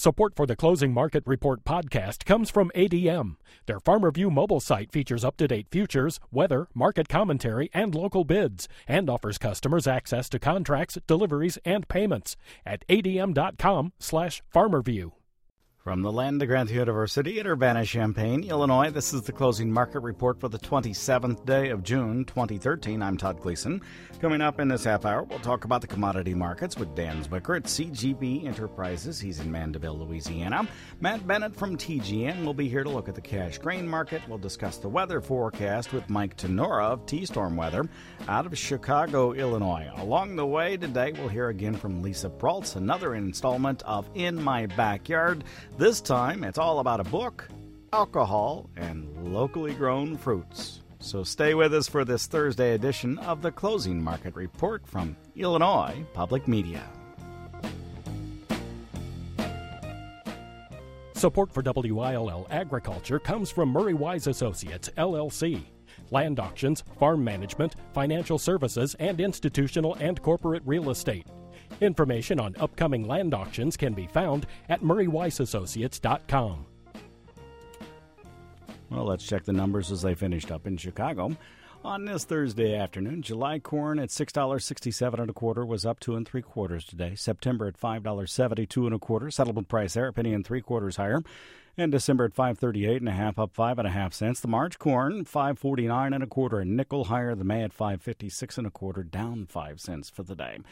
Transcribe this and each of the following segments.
Support for the Closing Market Report podcast comes from ADM. Their FarmerView mobile site features up-to-date futures, weather, market commentary, and local bids, and offers customers access to contracts, deliveries, and payments at adm.com/FarmerView. From the land of Grant University at Urbana-Champaign, Illinois, this is the Closing Market Report for the 27th day of June, 2013. I'm Todd Gleason. Coming up in this half hour, we'll talk about the commodity markets with Dan Zwicker at CGB Enterprises. He's in Mandeville, Louisiana. Matt Bennett from TGN will be here to look at the cash grain market. We'll discuss the weather forecast with Mike Tenora of T-Storm Weather out of Chicago, Illinois. Along the way today, we'll hear again from Lisa Proltz, another installment of In My Backyard. This time, it's all about a book, alcohol, and locally grown fruits. So stay with us for this Thursday edition of the Closing Market Report from Illinois Public Media. Support for WILL Agriculture comes from Murray Wise Associates, LLC. Land auctions, farm management, financial services, and institutional and corporate real estate. Information on upcoming land auctions can be found at murrayweisassociates.com. Well, let's check the numbers as they finished up in Chicago. On this Thursday afternoon, July corn at $6.67 1/4 was up 2 3/4 today. September at $5.72 1/4. Settlement price there, a penny and 3/4 higher. And December at $5.38 1/2, up 5 1/2 cents. The March corn $5.49 1/4, a nickel higher. The May at $5.56 1/4, down 5 cents for the day.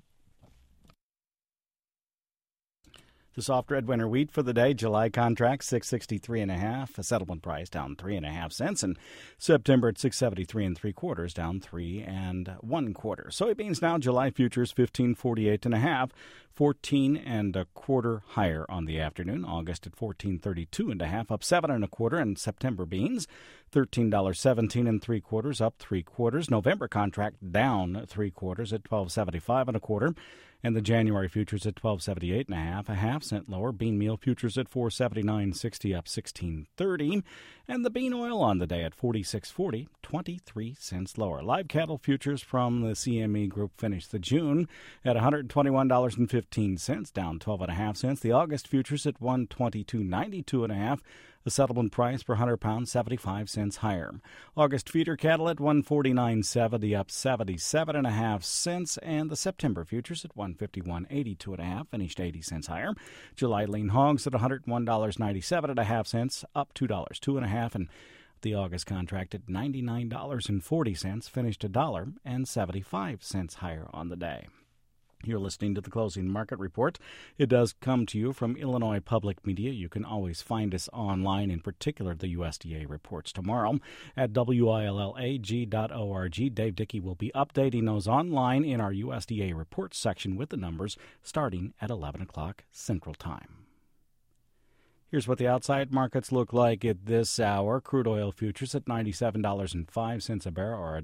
The soft red winter wheat for the day, July contract $6.63 1/2, a settlement price down 3 1/2 cents, and September at $6.73 3/4, down 3 1/4. Soybeans now, July futures $15.48 1/2, 14 1/4 higher on the afternoon. August at $14.32 1/2, up 7 1/4, and September beans $13.17 3/4, up 3/4. November contract down 3/4 at $12.75 1/4. And the January futures at $12.78 1/2, a half cent lower. Bean meal futures at $4.7960, up 16.30. And the bean oil on the day at $46.40, 23 cents lower. Live cattle futures from the CME Group finished the June at $121.15, down 12 1/2 cents. The August futures at $122.92 1/2. The settlement price per 100 pounds, 75 cents higher. August feeder cattle at $149.70, up 77 1/2 cents. And the September futures at $151.82 1/2, finished 80 cents higher. July lean hogs at $101.97 1/2 cents, up $2 1/2. And the August contract at $99.40, finished $1.75 higher on the day. You're listening to the Closing Market Report. It does come to you from Illinois Public Media. You can always find us online, in particular the USDA reports tomorrow at WILLAG.org. Dave Dickey will be updating those online in our USDA reports section with the numbers starting at 11 o'clock Central Time. Here's what the outside markets look like at this hour. Crude oil futures at $97.05 a barrel, or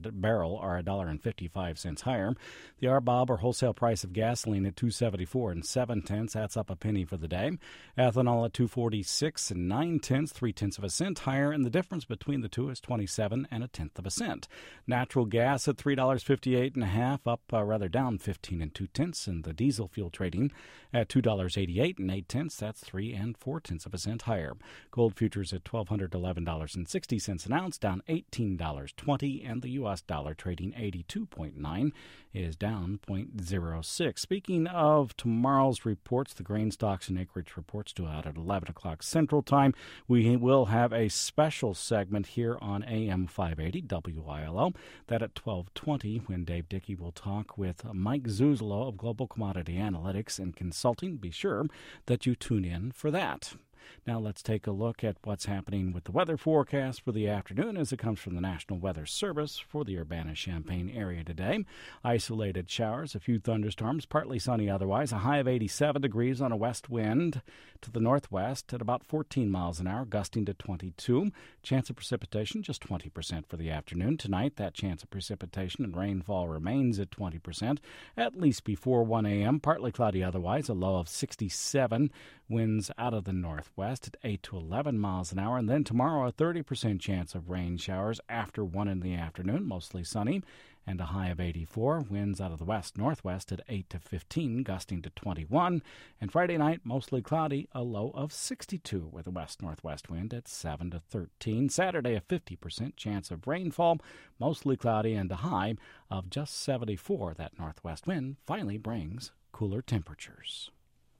$1.55 higher. The RBOB, or wholesale price of gasoline, at $2.74 7/10. That's up a penny for the day. Ethanol at $2.46 9/10, 0.3 cents higher, and the difference between the two is 27 1/10 cent. Natural gas at $3.58 1/2, up down 15 2/10, and the diesel fuel trading at $2.88 8/10. That's 3 4/10 cent higher. Gold futures at $1,211.60 an ounce, down $18.20, and the U.S. dollar trading 82.9 is down 0.06. Speaking of tomorrow's reports, the grain stocks and acreage reports due out at 11 o'clock Central Time. We will have a special segment here on AM 580 WILO, that at 12:20, when Dave Dickey will talk with Mike Zuzolo of Global Commodity Analytics and Consulting. Be sure that you tune in for that. Now let's take a look at what's happening with the weather forecast for the afternoon as it comes from the National Weather Service for the Urbana-Champaign area today. Isolated showers, a few thunderstorms, partly sunny otherwise. A high of 87 degrees on a west wind to the northwest at about 14 miles an hour, gusting to 22. Chance of precipitation just 20% for the afternoon. Tonight, that chance of precipitation and rainfall remains at 20%, at least before 1 a.m. Partly cloudy otherwise, a low of 67. Winds out of the northwest at 8 to 11 miles an hour. And then tomorrow, a 30% chance of rain showers after 1 in the afternoon, mostly sunny, and a high of 84. Winds out of the west-northwest at 8 to 15, gusting to 21. And Friday night, mostly cloudy, a low of 62 with a west-northwest wind at 7 to 13. Saturday, a 50% chance of rainfall, mostly cloudy, and a high of just 74. That northwest wind finally brings cooler temperatures.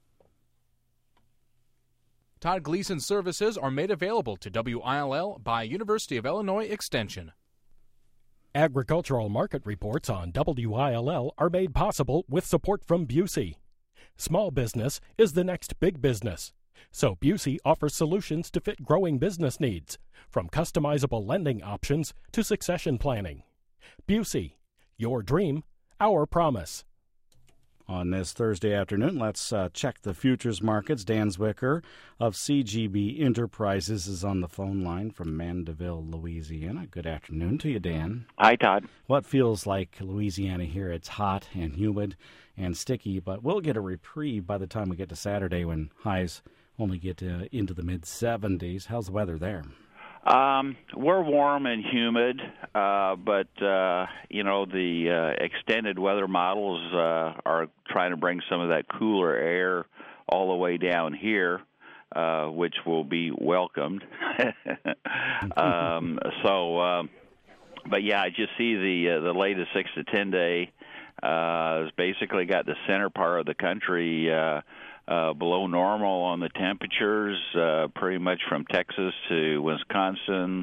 Todd Gleason services are made available to WILL by University of Illinois Extension. Agricultural market reports on WILL are made possible with support from Busey. Small business is the next big business, so Busey offers solutions to fit growing business needs, from customizable lending options to succession planning. Busey, your dream, our promise. On this Thursday afternoon, let's check the futures markets. Dan Zwicker of CGB Enterprises is on the phone line from Mandeville, Louisiana. Good afternoon to you, Dan. Hi, Todd. What feels like Louisiana here? It's hot and humid and sticky, but we'll get a reprieve by the time we get to Saturday when highs only get into the mid-70s. How's the weather there? We're warm and humid, but the extended weather models are trying to bring some of that cooler air all the way down here, which will be welcomed. But yeah, I just see the latest 6 to 10 day has basically got the center part of the country below normal on the temperatures, pretty much from Texas to Wisconsin,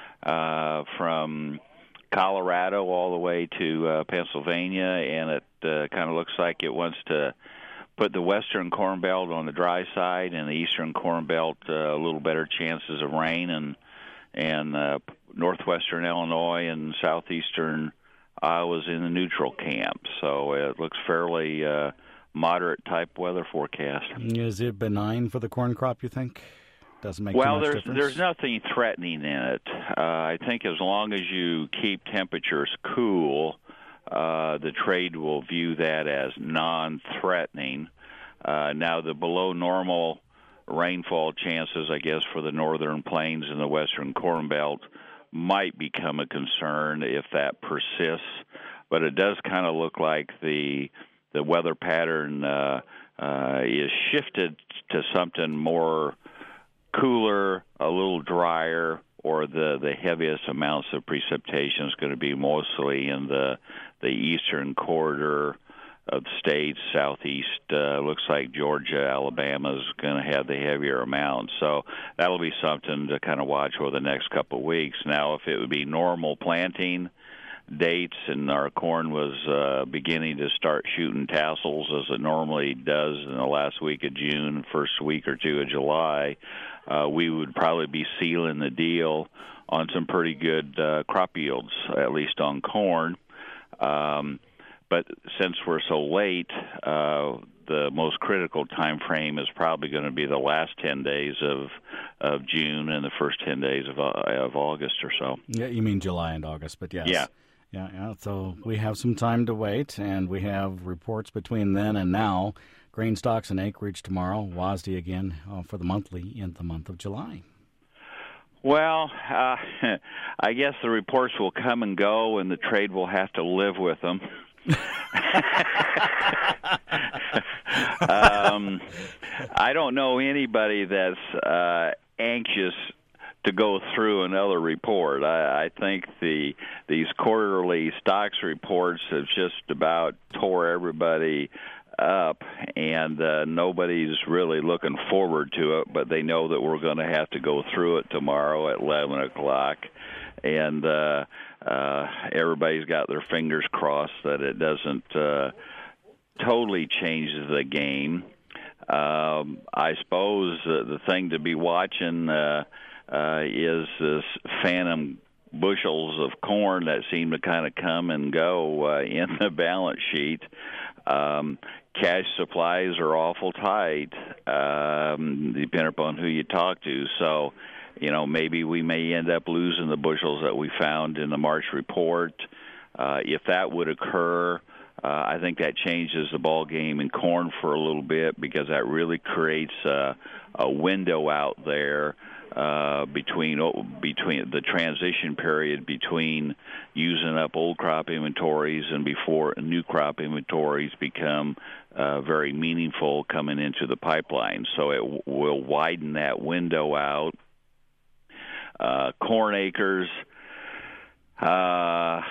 from Colorado all the way to Pennsylvania, and it kind of looks like it wants to put the western Corn Belt on the dry side and the eastern Corn Belt a little better chances of rain, and northwestern Illinois and southeastern Iowa's in the neutral camp. So it looks fairly moderate type weather forecast. Is it benign for the corn crop, you think? Doesn't make too much difference? There's nothing threatening in it. I think as long as you keep temperatures cool, the trade will view that as non-threatening. Now, the below normal rainfall chances, I guess, for the northern plains and the western Corn Belt might become a concern if that persists. But it does kind of look like the weather pattern is shifted to something more cooler, a little drier, or the heaviest amounts of precipitation is going to be mostly in the eastern corridor of the states. Southeast looks like Georgia, Alabama is going to have the heavier amounts. So that'll be something to kind of watch over the next couple of weeks. Now, if it would be normal planting dates and our corn was beginning to start shooting tassels as it normally does in the last week of June, first week or two of July, we would probably be sealing the deal on some pretty good crop yields, at least on corn. But since we're so late, the most critical time frame is probably going to be the last 10 days of June and the first 10 days of August or so. Yeah, you mean July and August, but yes. Yeah. Yeah, so we have some time to wait, and we have reports between then and now. Grain stocks and acreage tomorrow, WASDE again for the monthly in the month of July. Well, I guess the reports will come and go, and the trade will have to live with them. I don't know anybody that's anxious to go through another report. I think these quarterly stocks reports have just about tore everybody up, and nobody's really looking forward to it, but they know that we're going to have to go through it tomorrow at 11 o'clock, and everybody's got their fingers crossed that it doesn't totally change the game. I suppose the thing to be watching is this phantom bushels of corn that seem to kind of come and go in the balance sheet. Cash supplies are awful tight, depending upon who you talk to. So, maybe we may end up losing the bushels that we found in the March report. If that would occur, I think that changes the ball game in corn for a little bit, because that really creates a window out there between the transition period between using up old crop inventories and before new crop inventories become very meaningful coming into the pipeline. So it will widen that window out. Corn acres. The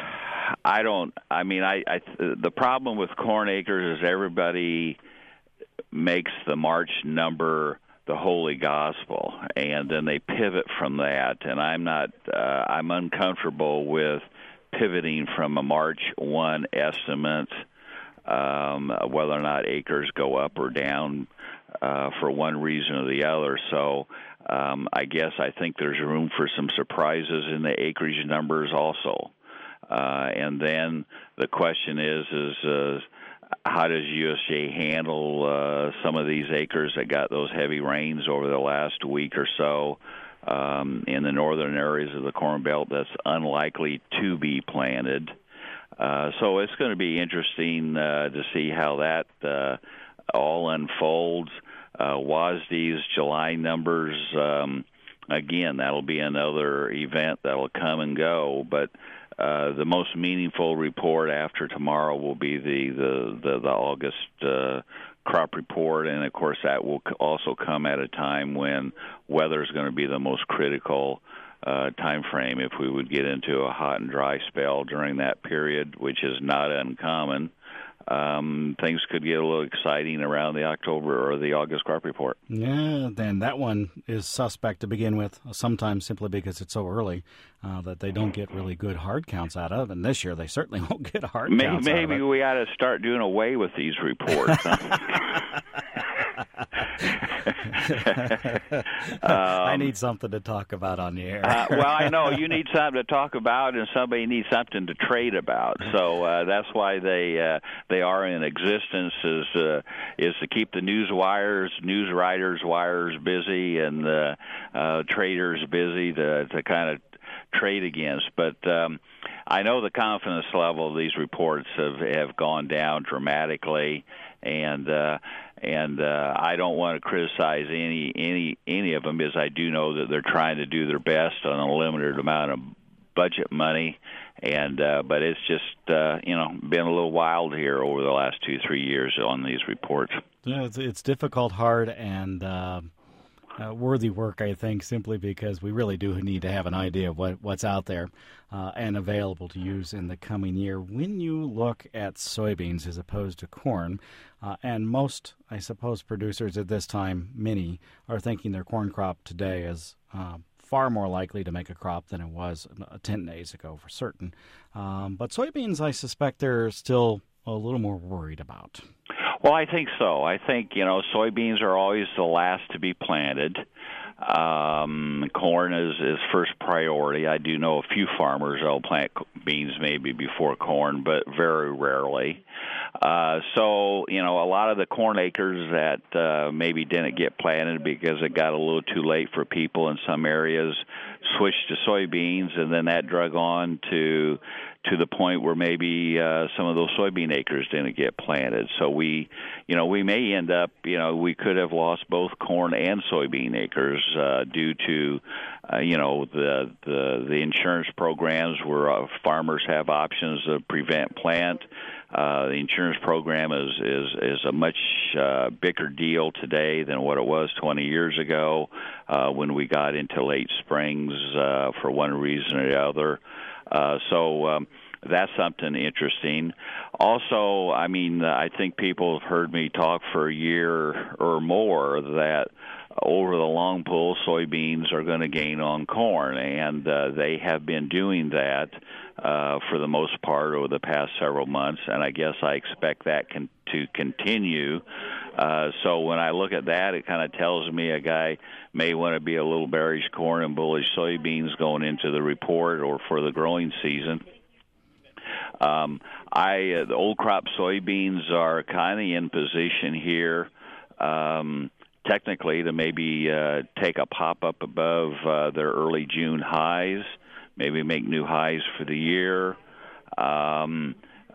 problem with corn acres is everybody makes the March number the holy gospel, and then they pivot from that. And I'm uncomfortable with pivoting from a March 1 estimate, whether or not acres go up or down for one reason or the other. So I guess I think there's room for some surprises in the acreage numbers also. And then the question is how does USDA handle some of these acres that got those heavy rains over the last week or so in the northern areas of the Corn Belt that's unlikely to be planted? So it's going to be interesting to see how that all unfolds. WASDE's July numbers, again, that'll be another event that'll come and go, but the most meaningful report after tomorrow will be the August crop report, and of course that will also come at a time when weather is going to be the most critical time frame. If we would get into a hot and dry spell during that period, which is not uncommon, things could get a little exciting around the October or the August crop report. Yeah, then that one is suspect to begin with, sometimes simply because it's so early that they don't get really good hard counts out of. And this year they certainly won't get hard counts out of it. Maybe we ought to start doing away with these reports. I need something to talk about on the air. Well, I know you need something to talk about, and somebody needs something to trade about. So that's why they are in existence, is to keep the news writers' wires busy, and the traders busy to kind of trade against. But I know the confidence level of these reports have gone down dramatically, and I don't want to criticize any of them, because I do know that they're trying to do their best on a limited amount of budget money, and but it's just been a little wild here over the last 2-3 years on these reports. Yeah, it's difficult, hard, and worthy work, I think, simply because we really do need to have an idea of what's out there and available to use in the coming year. When you look at soybeans as opposed to corn, and most, I suppose, producers at this time, many, are thinking their corn crop today is far more likely to make a crop than it was 10 days ago for certain. But soybeans, I suspect they're still a little more worried about. Well, I think so. I think, soybeans are always the last to be planted. Corn is first priority. I do know a few farmers that will plant beans maybe before corn, but very rarely. So, a lot of the corn acres that maybe didn't get planted because it got a little too late for people in some areas switched to soybeans, and then that drug on to the point where maybe some of those soybean acres didn't get planted. So we may end up, we could have lost both corn and soybean acres due to, the insurance programs where farmers have options to prevent plant. The insurance program is a much bigger deal today than what it was 20 years ago when we got into late springs for one reason or the other. So that's something interesting. Also, I think people have heard me talk for a year or more that over the long pull, soybeans are going to gain on corn, and they have been doing that for the most part over the past several months, and I guess I expect that to continue. So when I look at that, it kind of tells me a guy may want to be a little bearish corn and bullish soybeans going into the report or for the growing season. The old crop soybeans are kind of in position here, technically, to maybe take a pop up above their early June highs, maybe make new highs for the year.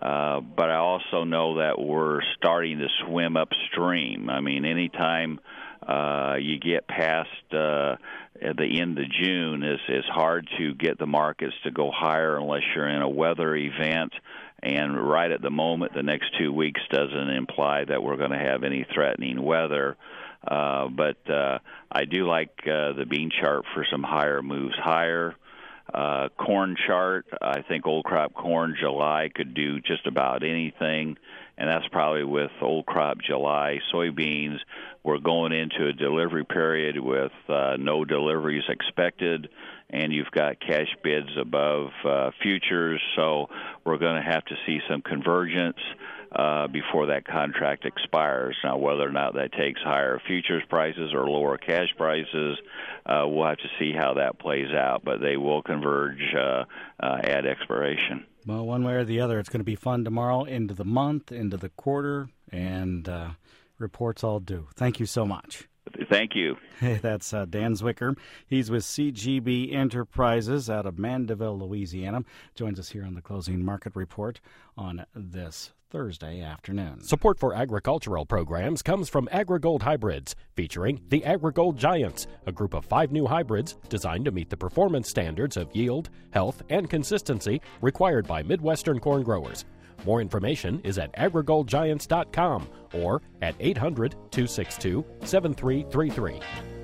But I also know that we're starting to swim upstream. Anytime You get past at the end of June, it's hard to get the markets to go higher unless you're in a weather event. And right at the moment, the next 2 weeks doesn't imply that we're going to have any threatening weather. But I do like the bean chart for some higher moves higher. Corn chart, I think old crop corn July could do just about anything, and that's probably with old crop July. Soybeans, we're going into a delivery period with no deliveries expected, and you've got cash bids above futures, so we're going to have to see some convergence before that contract expires. Now, whether or not that takes higher futures prices or lower cash prices, we'll have to see how that plays out, but they will converge at expiration. Well, one way or the other, it's going to be fun tomorrow, into the month, into the quarter, and reports all due. Thank you so much. Thank you. Hey, that's Dan Zwicker. He's with CGB Enterprises out of Mandeville, Louisiana. Joins us here on the Closing Market Report on this Thursday afternoon. Support for agricultural programs comes from AgriGold Hybrids, featuring the AgriGold Giants, a group of 5 new hybrids designed to meet the performance standards of yield, health, and consistency required by Midwestern corn growers. More information is at agrigoldgiants.com or at 800-262-7333.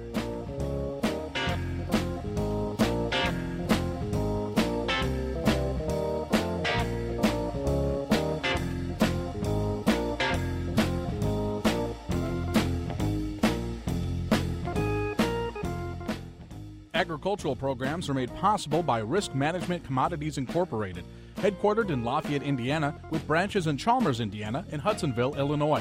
Agricultural programs are made possible by Risk Management Commodities Incorporated, headquartered in Lafayette, Indiana, with branches in Chalmers, Indiana, and Hudsonville, Illinois.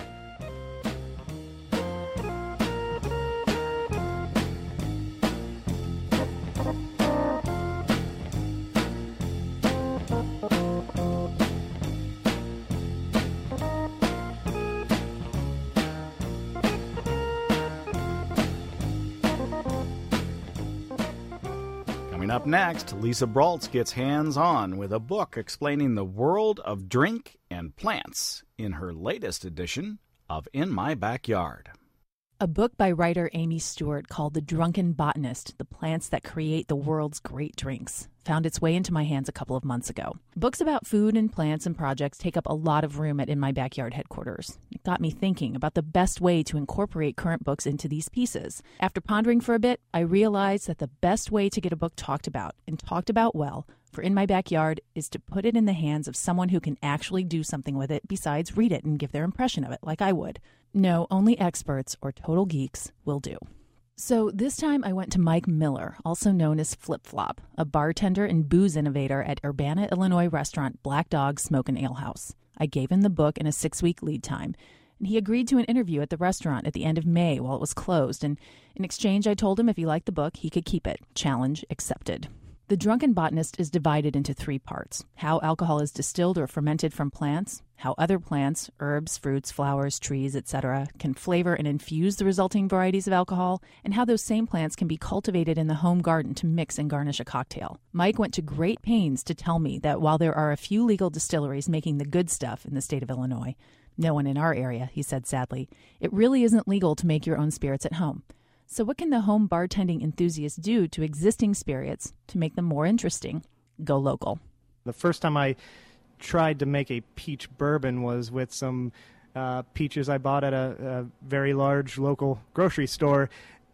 Up next, Lisa Braltz gets hands-on with a book explaining the world of drink and plants in her latest edition of In My Backyard. A book by writer Amy Stewart called The Drunken Botanist, The Plants That Create the World's Great Drinks, found its way into my hands a couple of months ago. Books about food and plants and projects take up a lot of room at In My Backyard headquarters. It got me thinking about the best way to incorporate current books into these pieces. After pondering for a bit, I realized that the best way to get a book talked about, and talked about well, for In My Backyard is to put it in the hands of someone who can actually do something with it besides read it and give their impression of it, like I would. No, only experts or total geeks will do. So this time I went to Mike Miller, also known as Flip Flop, a bartender and booze innovator at Urbana, Illinois restaurant Black Dog Smoke and Ale House. I gave him the book in a 6-week lead time, and he agreed to an interview at the restaurant at the end of May while it was closed, and in exchange I told him if he liked the book, he could keep it. Challenge accepted. The Drunken Botanist is divided into 3 parts: how alcohol is distilled or fermented from plants, how other plants, herbs, fruits, flowers, trees, etc., can flavor and infuse the resulting varieties of alcohol, and how those same plants can be cultivated in the home garden to mix and garnish a cocktail. Mike went to great pains to tell me that while there are a few legal distilleries making the good stuff in the state of Illinois, no one in our area, he said sadly, it really isn't legal to make your own spirits at home. So what can the home bartending enthusiast do to existing spirits to make them more interesting? Go local. The first time I tried to make a peach bourbon was with some peaches I bought at a very large local grocery store,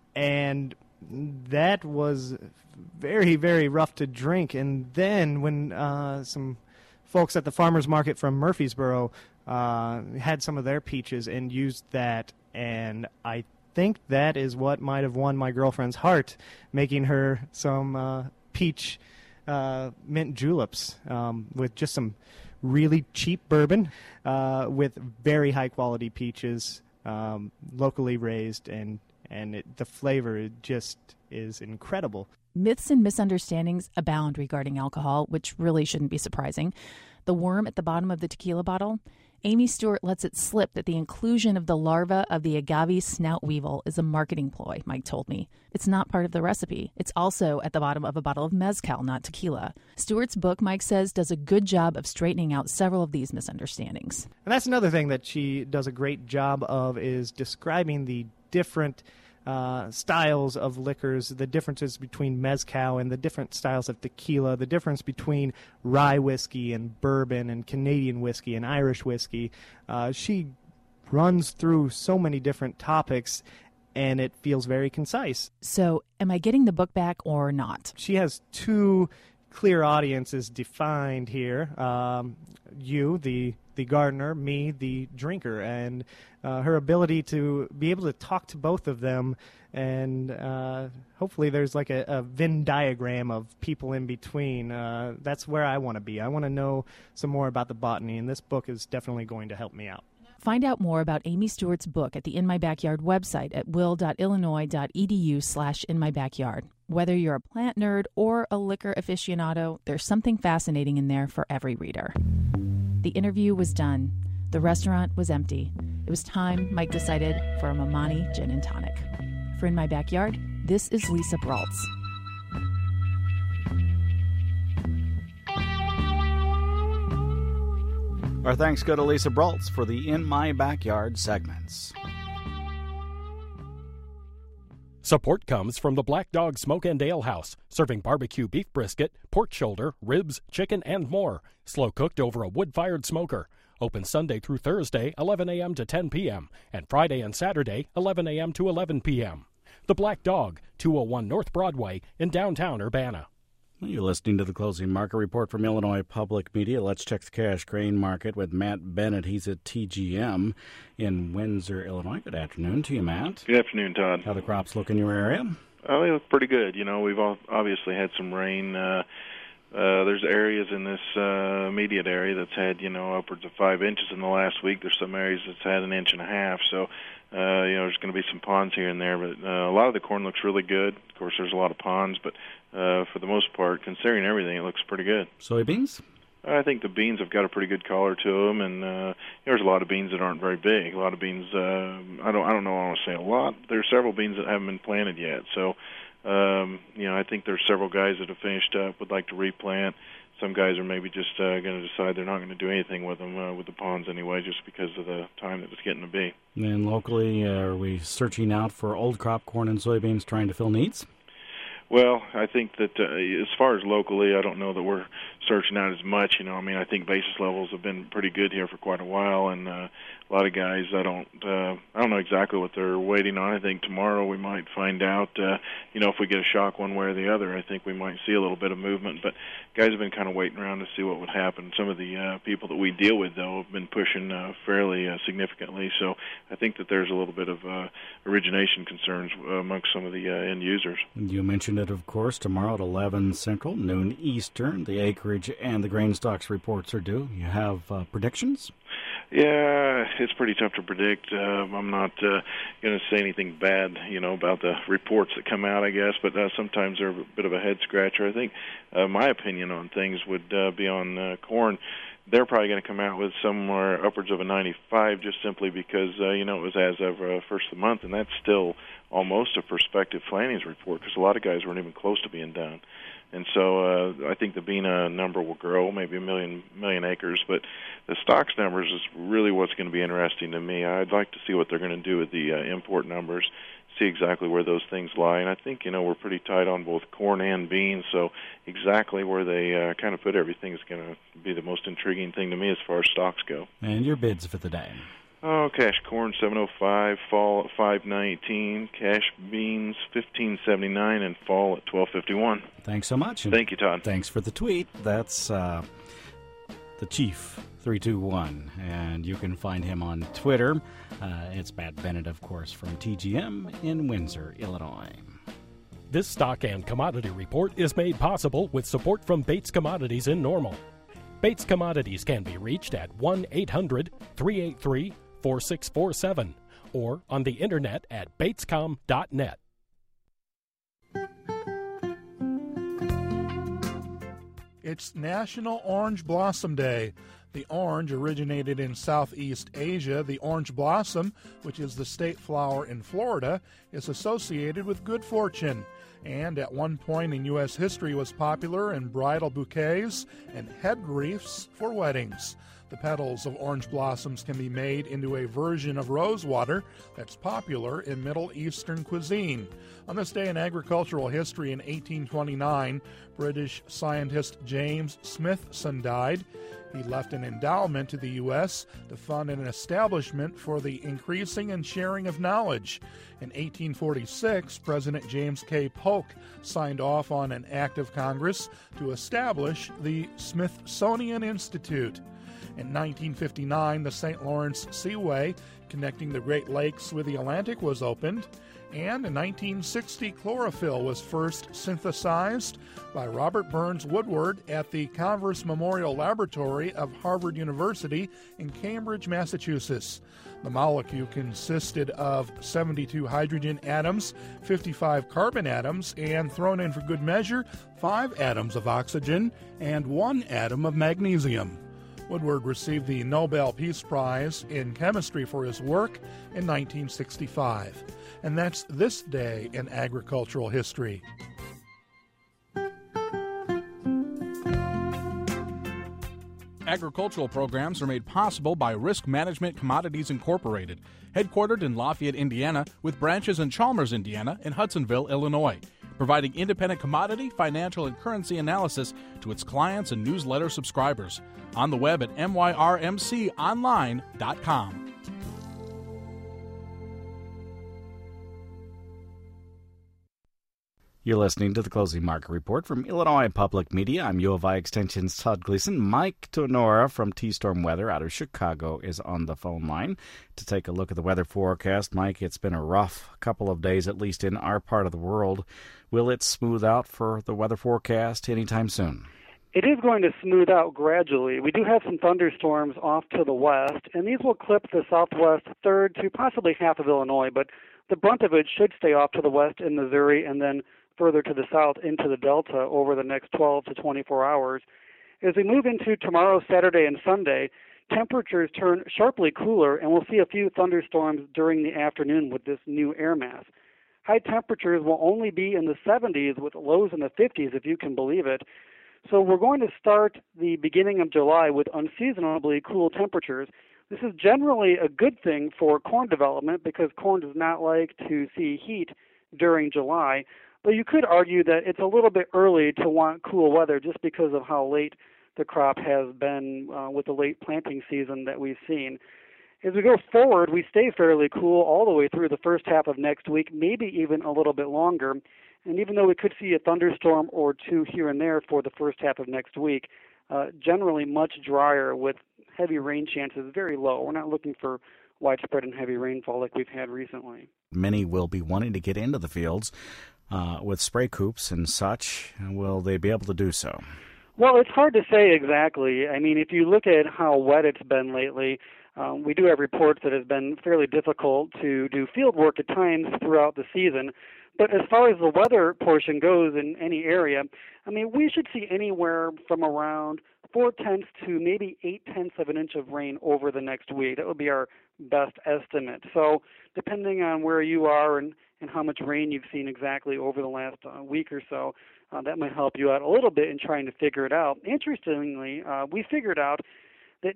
and that was very, very rough to drink. And then when some folks at the farmer's market from Murfreesboro had some of their peaches and used that, and I think that is what might have won my girlfriend's heart, making her some peach mint juleps with just some really cheap bourbon with very high quality peaches, locally raised, and the flavor just is incredible. Myths and misunderstandings abound regarding alcohol, which really shouldn't be surprising. The worm at the bottom of the tequila bottle? Amy Stewart lets it slip that the inclusion of the larva of the agave snout weevil is a marketing ploy, Mike told me. It's not part of the recipe. It's also at the bottom of a bottle of mezcal, not tequila. Stewart's book, Mike says, does a good job of straightening out several of these misunderstandings. And that's another thing that she does a great job of, is describing the different styles of liquors, the differences between mezcal and the different styles of tequila, the difference between rye whiskey and bourbon and Canadian whiskey and Irish whiskey. She runs through so many different topics, and it feels very concise. So, am I getting the book back or not? She has two clear audiences defined here. You, the gardener, me, the drinker, and her ability to be able to talk to both of them, and hopefully there's like a Venn diagram of people in between. That's where I want to be. I want to know some more about the botany, and this book is definitely going to help me out. Find out more about Amy Stewart's book at the In My Backyard website at will.illinois.edu/inmybackyard. Whether you're a plant nerd or a liquor aficionado, there's something fascinating in there for every reader. The interview was done. The restaurant was empty. It was time, Mike decided, for a Momani gin and tonic. For In My Backyard, this is Lisa Braultz. Our thanks go to Lisa Braultz for the In My Backyard segments. Support comes from the Black Dog Smoke and Ale House, serving barbecue beef brisket, pork shoulder, ribs, chicken, and more. Slow cooked over a wood-fired smoker. Open Sunday through Thursday, 11 a.m. to 10 p.m., and Friday and Saturday, 11 a.m. to 11 p.m. The Black Dog, 201 North Broadway in downtown Urbana. You're listening to the closing market report from Illinois Public Media. Let's check the cash grain market with Matt Bennett. He's at TGM in Windsor, Illinois. Good afternoon to you, Matt. Good afternoon, Todd. How the crops look in your area? Oh, they look pretty good. You know, we've obviously had some rain. There's areas in this immediate area that's had, upwards of 5 inches in the last week. There's some areas that's had 1.5 inches. So, there's going to be some ponds here and there. But a lot of the corn looks really good. Of course, there's a lot of ponds, but for the most part, considering everything, it looks pretty good. Soybeans? I think the beans have got a pretty good color to them, and there's a lot of beans that aren't very big. A lot of beans, I don't know. I want to say a lot. There's several beans that haven't been planted yet. So, I think there's several guys that have finished up would like to replant. Some guys are maybe just going to decide they're not going to do anything with them, with the ponds anyway, just because of the time that it's getting to be. And locally, are we searching out for old crop corn and soybeans trying to fill needs? Well, I think that as far as locally, I don't know that we're searching out as much. I think basis levels have been pretty good here for quite a while, and a lot of guys, I don't know exactly what they're waiting on. I think tomorrow we might find out. If we get a shock one way or the other, I think we might see a little bit of movement. But guys have been kind of waiting around to see what would happen. Some of the people that we deal with, though, have been pushing fairly significantly. So I think that there's a little bit of origination concerns amongst some of the end users. You mentioned it, of course, tomorrow at 11 Central, noon Eastern. The acreage and the grain stocks reports are due. You have predictions? Yeah, it's pretty tough to predict. I'm not going to say anything bad, about the reports that come out, I guess, but sometimes they're a bit of a head-scratcher. I think my opinion on things would be on corn. They're probably going to come out with somewhere upwards of a 95 just simply because, it was as of first of the month, and that's still almost a prospective plantings report because a lot of guys weren't even close to being done. And so I think the bean number will grow, maybe a million acres. But the stocks numbers is really what's going to be interesting to me. I'd like to see what they're going to do with the import numbers, see exactly where those things lie. And I think, we're pretty tight on both corn and beans. So exactly where they kind of put everything is going to be the most intriguing thing to me as far as stocks go. And your bids for the day? Oh, cash corn $7.05, fall at $5.19, cash beans $15.79, and fall at $12.51. Thanks so much. Thank you, Todd. Thanks for the tweet. That's the Chief 321, and you can find him on Twitter. It's Matt Bennett, of course, from TGM in Windsor, Illinois. This stock and commodity report is made possible with support from Bates Commodities in Normal. Bates Commodities can be reached at 1-800-383-4647 or on the internet at batescom.net. It's National Orange Blossom Day. The orange originated in Southeast Asia. The orange blossom, which is the state flower in Florida, is associated with good fortune, and at one point in U.S. history was popular in bridal bouquets and head wreaths for weddings. The petals of orange blossoms can be made into a version of rose water that's popular in Middle Eastern cuisine. On this day in agricultural history in 1829, British scientist James Smithson died. He left an endowment to the U.S. to fund an establishment for the increasing and sharing of knowledge. In 1846, President James K. Polk signed off on an act of Congress to establish the Smithsonian Institute. In 1959, the St. Lawrence Seaway, connecting the Great Lakes with the Atlantic, was opened. And in 1960, chlorophyll was first synthesized by Robert Burns Woodward at the Converse Memorial Laboratory of Harvard University in Cambridge, Massachusetts. The molecule consisted of 72 hydrogen atoms, 55 carbon atoms, and, thrown in for good measure, 5 atoms of oxygen and 1 atom of magnesium. Woodward received the Nobel Peace Prize in Chemistry for his work in 1965. And that's this day in agricultural history. Agricultural programs are made possible by Risk Management Commodities Incorporated, headquartered in Lafayette, Indiana, with branches in Chalmers, Indiana, and Hudsonville, Illinois, providing independent commodity, financial, and currency analysis to its clients and newsletter subscribers. On the web at myrmconline.com. You're listening to the Closing Market Report from Illinois Public Media. I'm U of I Extension's Todd Gleason. Mike Tonora from T-Storm Weather out of Chicago is on the phone line to take a look at the weather forecast. Mike, it's been a rough couple of days, at least in our part of the world. Will it smooth out for the weather forecast anytime soon? It is going to smooth out gradually. We do have some thunderstorms off to the west, and these will clip the southwest third to possibly half of Illinois, but the brunt of it should stay off to the west in Missouri and then further to the south into the Delta over the next 12 to 24 hours. As we move into tomorrow, Saturday, and Sunday, temperatures turn sharply cooler, and we'll see a few thunderstorms during the afternoon with this new air mass. High temperatures will only be in the 70s with lows in the 50s, if you can believe it. So we're going to start the beginning of July with unseasonably cool temperatures. This is generally a good thing for corn development because corn does not like to see heat during July. But you could argue that it's a little bit early to want cool weather just because of how late the crop has been with the late planting season that we've seen. As we go forward, we stay fairly cool all the way through the first half of next week, maybe even a little bit longer. And even though we could see a thunderstorm or two here and there for the first half of next week, generally much drier with heavy rain chances very low. We're not looking for widespread and heavy rainfall like we've had recently. Many will be wanting to get into the fields with spray coops and such. Will they be able to do so? Well, it's hard to say exactly. I mean, if you look at how wet it's been lately, we do have reports that it's been fairly difficult to do field work at times throughout the season. But as far as the weather portion goes in any area, I mean, we should see anywhere from around 4/10 to maybe 8/10 of an inch of rain over the next week. That would be our best estimate. So depending on where you are and how much rain you've seen exactly over the last week or so, that might help you out a little bit in trying to figure it out. Interestingly, we figured out that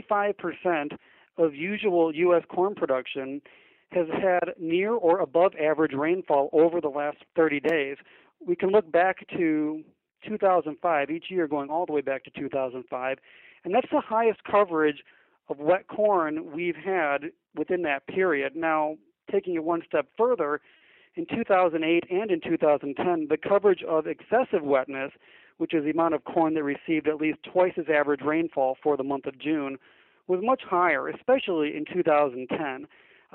95% of usual U.S. corn production has had near or above average rainfall over the last 30 days. We can look back to 2005, each year going all the way back to 2005, and that's the highest coverage of wet corn we've had within that period. Now, taking it one step further, in 2008 and in 2010, the coverage of excessive wetness, which is the amount of corn that received at least twice as average rainfall for the month of June, was much higher, especially in 2010.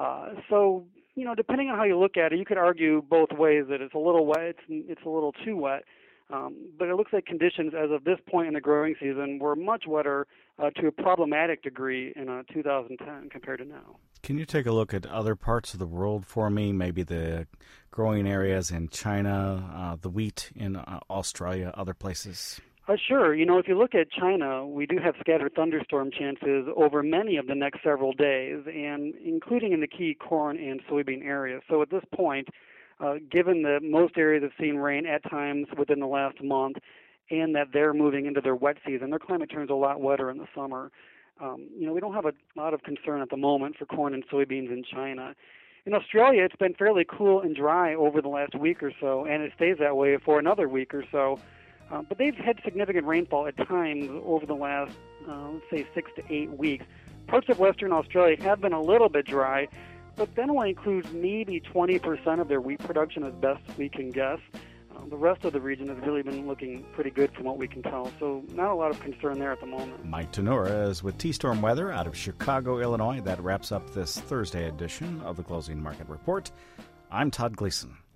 So, you know, depending on how you look at it, you could argue both ways that it's a little wet, it's a little too wet. But it looks like conditions as of this point in the growing season were much wetter to a problematic degree in 2010 compared to now. Can you take a look at other parts of the world for me, maybe the growing areas in China, the wheat in Australia, other places? Sure. If you look at China, we do have scattered thunderstorm chances over many of the next several days, and including in the key corn and soybean areas. So at this point, given that most areas have seen rain at times within the last month, and that they're moving into their wet season, their climate turns a lot wetter in the summer. We don't have a lot of concern at the moment for corn and soybeans in China. In Australia, it's been fairly cool and dry over the last week or so, and it stays that way for another week or so. But they've had significant rainfall at times over the last, let's say, 6 to 8 weeks. Parts of Western Australia have been a little bit dry, but that only includes maybe 20% of their wheat production as best we can guess. The rest of the region has really been looking pretty good from what we can tell, so not a lot of concern there at the moment. Mike Tenura is with T-Storm Weather out of Chicago, Illinois. That wraps up this Thursday edition of the Closing Market Report. I'm Todd Gleason.